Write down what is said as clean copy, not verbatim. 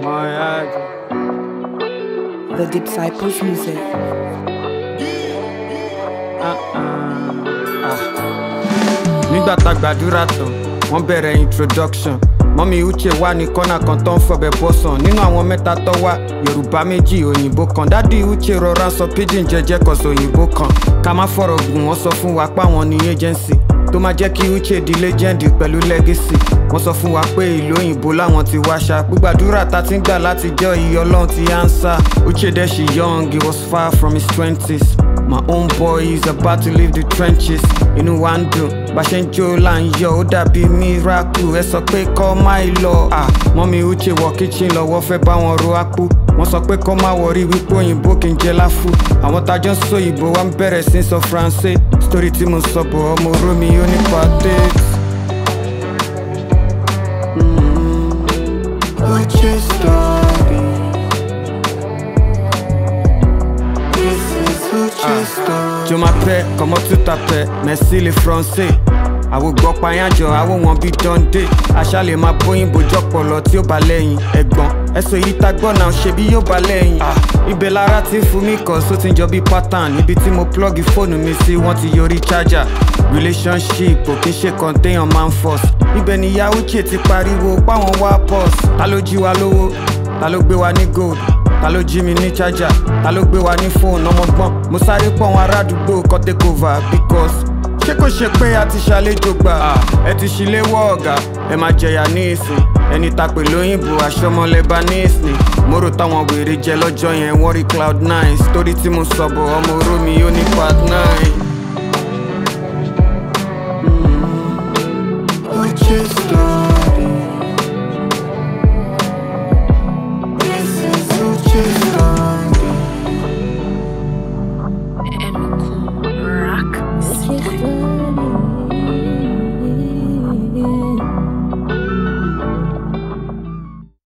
The Disciples Music. Nígbà tá gbàdúrà tán, wọ́n bẹ̀rẹ̀ introduction. Mọ́mí Uche wà ní kọ́nà kan tó ń fọbẹ̀ bọ́sàn. Nínú àwọn mẹ́ta tó wá, Yorùbá méjì òyìnbó kan. Dádì Uche rọra sọ pidgin jẹ́jẹ́ kọ̀sọ̀ òyìnbó kan. Ká má fọ̀rọ̀ gùn, wọ́n sọ fún wa páwọn ní agency tó máa jẹ́ kí Uche di legend pẹ̀lú legacy. Wọ́n sọ fún wa pé ìlú òyìnbó láwọn ti wáṣà. Gbígbàdúrà tá ti ń gbà láti jẹ́ ìyọ́ Ọlọ́run ti answer. Uche dẹ̀ ṣì young, he was far from his 20s. My own boy is about to leave the trenches. Inú wa ń dùn, bá ṣe ń jó là ń yọ̀, ó dàbí miracle. Ẹ sọ pé kọ́ máa lọ. Mọ́mí Uche wọ kitchen lọ́wọ́ fẹ́ bá wọn ro àpò. Wọ́n sọ pé kọ́ máa wọrí wípé òyìnbó kì í jẹ láfù. Àwọn tájọ́ ń sọ òyìnbó wa ń bẹ̀rẹ̀ sí sọ faransé. Story tí mo sọ bọ̀ ọmọ Rómi ó ní pàtẹ́ẹ̀tì. Uche story. Je m'appelle, comment tu t'appelles? Merci les Français. Àwo gbọ́ payanjọ, àwo wọn bí Dundee. Àṣà lè máa bóyìnbó jọpọlọ tí ó bá lẹ́yìn. Ẹ̀gbọ́n, ẹ̀sọ́ yìí tá gbọ́ náà ṣe bí yóò bá lẹ́yìn. Ibẹ̀ lára ti fún mi kàn só ti ń jọ bí pattern. Ibi tí mo plug fóònù mi sí, wọ́n ti yọrí charger. Relationship kò kí ń ṣe kan téèyàn máa ń force. Ibẹ̀ ni ìyá Uche ti pariwo páwọn wá pause. Ta ló jí wa lówó? Ta ló gbé wa ní gold? Ta ló jí mi ní charger? Ta ló gbé wa ní fóònù ọmọgbọ́n? Mo sáré pọ̀ wọn arádùúgbò kọ́ take over because ṣé kò ṣe pé a ti ṣàlejò gbà? Ẹ ti ṣíléwọ́ ọ̀gá, ẹ máa jẹyà ní ìsìn. Ẹni ta pè lóyìnbó aṣọ́mọ Lebanese ni. Mo rò táwọn wèrè jẹ lọ́jọ́ yẹn wọ́n rí Cloud9. Story tí mo sọ bọ̀ ọmọ Rómi ó ní part 9.